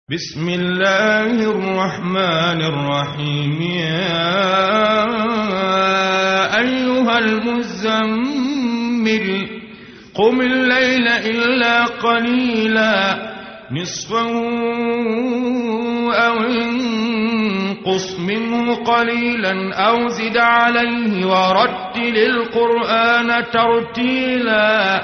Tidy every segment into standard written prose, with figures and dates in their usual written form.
بسم الله الرحمن الرحيم. يا أيها المزمل قم الليل إلا قليلا نصفه أو انقص منه قليلا أو زد عليه ورتل القرآن ترتيلا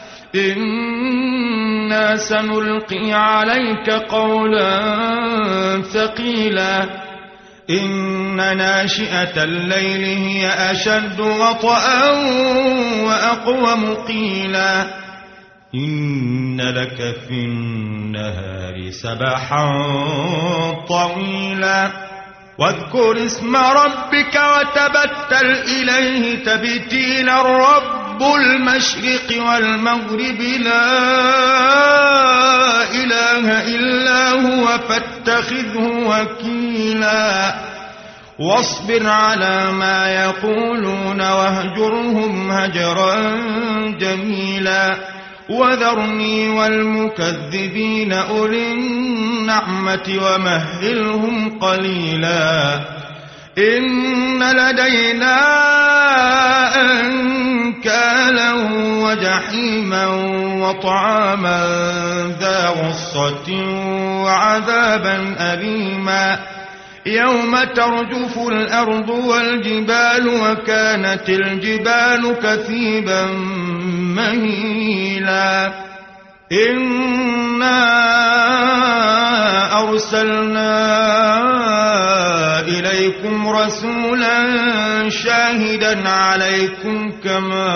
إنا سنلقي عليك قولا ثقيلا إن ناشئة الليل هي أشد وطئا وأقوم قيلا إن لك في النهار سبحا طويلا واذكر اسم ربك وتبتل إليه تبتيلا رب المشرق والمغرب لا إله إلا هو فاتخذه وكيلا واصبر على ما يقولون واهجرهم هجرا جميلا وذرني والمكذبين أولي النعمة ومهلهم قليلا إن لدينا أنكالا وجحيما وطعاما ذا غصة وعذابا أليما يوم ترجف الأرض والجبال وكانت الجبال كثيبا مهيلا إنا أرسلنا إليكم رسولا شاهدا عليكم كما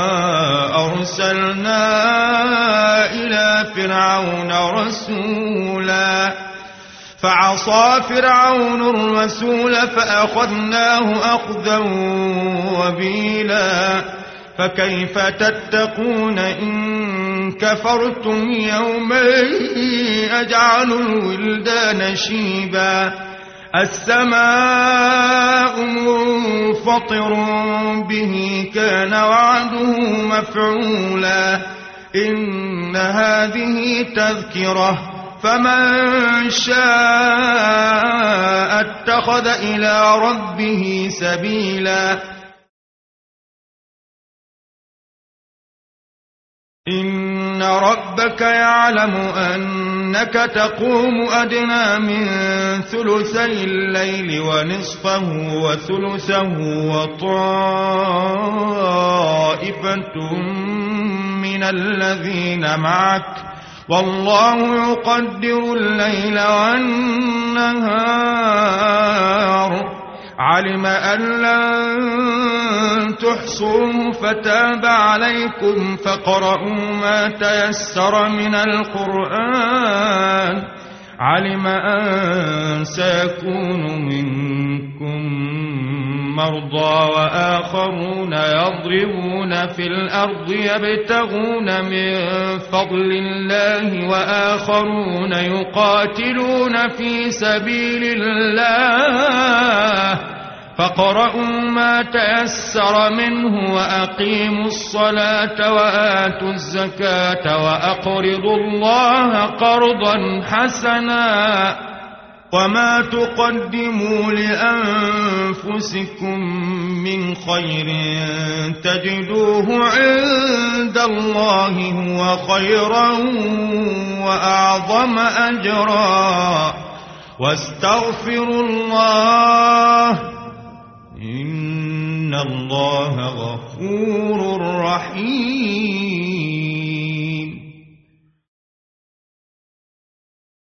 أرسلنا إلى فرعون رسولا فعصى فرعون الرسول فأخذناه أخذا وبيلا فكيف تتقون إن كفرتم يوما يجعل الولدان شيبا السماء منفطر به كان وعده مفعولا إن هذه تذكرة فمن شاء اتخذ إلى ربه سبيلا إن ربك يعلم أنك تقوم أدنى من ثلثي الليل ونصفه وثلثه وطائفة من الذين معك والله يقدر الليل والنهار علم أن لن تحصوه فتاب عليكم فاقرؤوا ما تيسر من القرآن علم أن سيكون منكم مرضى وآخرون يضربون في الأرض يبتغون من فضل الله وآخرون يقاتلون في سبيل الله فاقرؤوا ما تيسر منه وأقيموا الصلاة وآتوا الزكاة وأقرضوا الله قرضا حسنا وما تقدموا لأنفسكم من خير تجدوه عند الله هو خيرا وأعظم أجرا واستغفروا الله إن الله غفور رحيم.